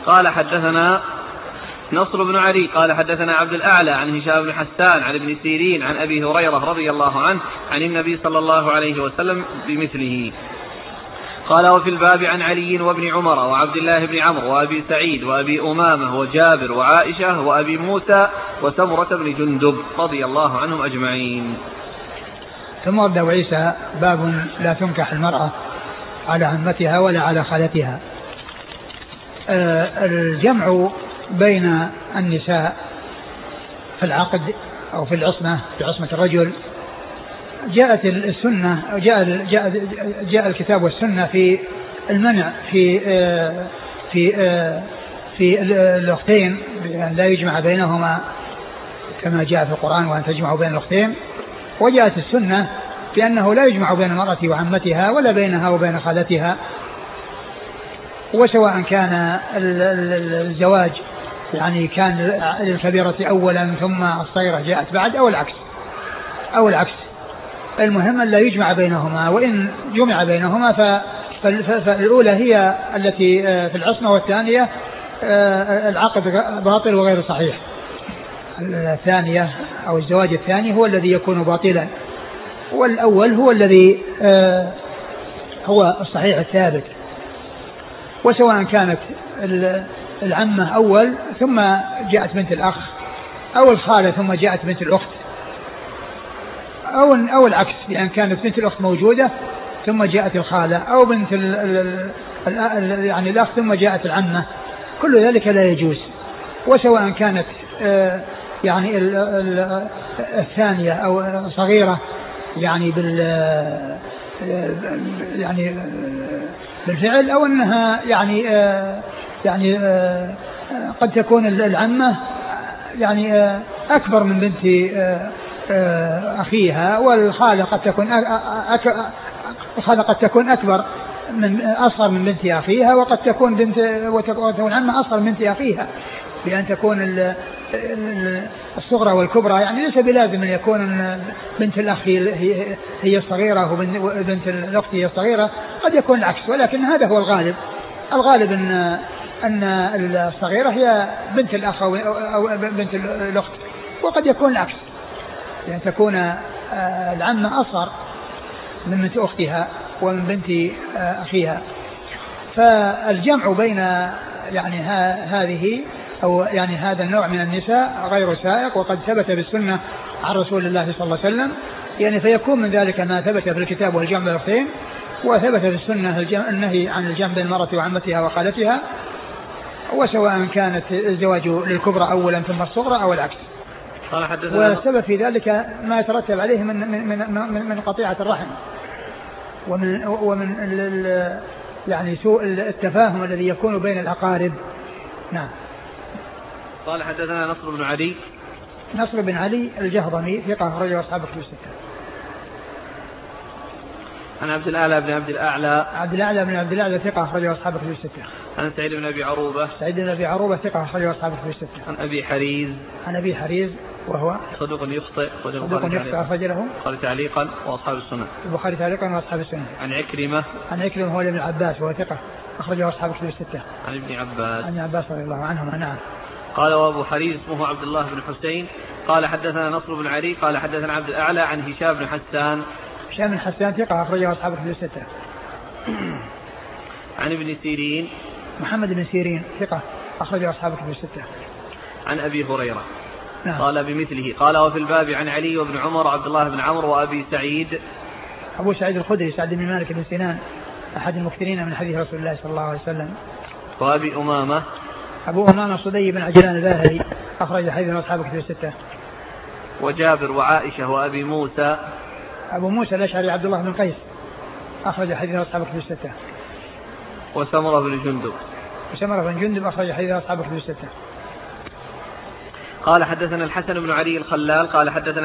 قال حدثنا نصر بن علي قال حدثنا عبد الأعلى عن هشام بن حسان عن ابن سيرين عن أبي هريرة رضي الله عنه عن النبي صلى الله عليه وسلم بمثله. قال وفي الباب عن علي وابن عمر وعبد الله بن عمرو وأبي سعيد وأبي أمامة وجابر وعائشة وأبي موسى وسمرة بن جندب رضي الله عنهم أجمعين. ثم ورد عيسى باب لا تنكح المرأة على عمتها ولا على خالتها. الجمع بين النساء في العقد أو في العصمة، في عصمة الرجل، جاءت السنة جاء الكتاب والسنة في المنع في الأختين لا يجمع بينهما كما جاء في القرآن وأن تجمعوا بين الأختين، وجاءت السنة بأنه لا يجمع بين المرأة وعمتها ولا بينها وبين خالتها، وسواء كان الزواج يعني كان الكبيرة أولا ثم الصغيرة جاءت بعد أو العكس، المهم أن لا يجمع بينهما، وإن جمع بينهما فالأولى هي التي في العصمة والثانية العقد باطل وغير صحيح. الثانية أو الزواج الثاني هو الذي يكون باطلا، والأول هو الذي هو الصحيح الثابت. وسواء كانت العمة أول ثم جاءت بنت الأخ، أو الخالة ثم جاءت بنت الأخت، أو العكس، لأن كانت بنت الأخت موجودة ثم جاءت الخالة، أو بنت يعني الأخ ثم جاءت العمة، كل ذلك لا يجوز. وسواء كانت يعني الثانية أو صغيرة يعني بالفعل، أو أنها يعني قد تكون العمة يعني أكبر من بنت أخيها، والخالة قد تكون أكبر أصغر من بنت أخيها، وقد تكون العمة أصغر من بنت أخيها، بأن تكون الصغرى والكبرى يعني ليس بلازم أن يكون بنت الأخ هي الصغيرة وبنت الأخت هي الصغيرة، قد يكون العكس، ولكن هذا هو الغالب أن الصغيرة هي بنت الأخ أو بنت الأخت، وقد يكون العكس، لأن تكون العمة أصغر من بنت أختها ومن بنت أخيها. فالجمع بين يعني هذه أو يعني هذا النوع من النساء غير سائق، وقد ثبت بالسنة عن رسول الله صلى الله عليه وسلم، يعني فيكون من ذلك ما ثبت في الكتاب والجمع بين الأختين، وثبت في السنة النهي عن الجمع بين المرأة وعمتها وخالتها، وسواء كانت الزواج للكبرى أولا ثم الصغرى أو العكس. والسبب في ذلك ما يترتب عليه من قطيعة الرحم ومن يعني سوء التفاهم الذي يكون بين الأقارب. نعم. قال حدثنا نصر بن علي الجهضمي ثقة أخرجه أصحاب الكتب الستة. عن عبد الأعلى بن عبد الأعلى ثقة أخرجه أصحاب الكتب الستة. عن سعيد بن أبي عروبة ثقة أخرجه أصحاب الكتب الستة. عن أبي حريز وهو صدوق يخطئ أخرج له البخاري تعليقا وأصحاب السنة. عن عكرمة هو ابن عباس وهو ثقة أخرجه أصحاب الكتب الستة. عن ابن عباس رضي الله عنهما. نعم. قال وأبو حريز اسمه عبد الله بن حسين قال حدثنا نصر بن علي قال حدثنا عبد الأعلى عن هشام بن حسان ثقة أخرجه أصحاب الكتب الستة. عن ابن سيرين محمد بن سيرين ثقة أخرجه أصحاب الكتب الستة. عن أبي هريرة نعم. قال بمثله. قال وفي الباب عن علي وابن عمر وعبد الله بن عمرو وأبي سعيد أبو سعيد الخدري سعد بن مالك بن سنان أحد المكثرين من حديث رسول الله صلى الله عليه وسلم. وأبي أمامة صدي بن عجلان الباهلي أخرج حديث أصحاب الكتب الستة. وجابر وعائشة وأبي موسى أبو موسى الأشعري عبد الله بن قيس أخرج حديث أصحاب الكتب الستة. وسمرة بن جندب أخرج حديث أصحاب الكتب الستة. قال حدثنا الحسن بن علي الخلال قال حدثنا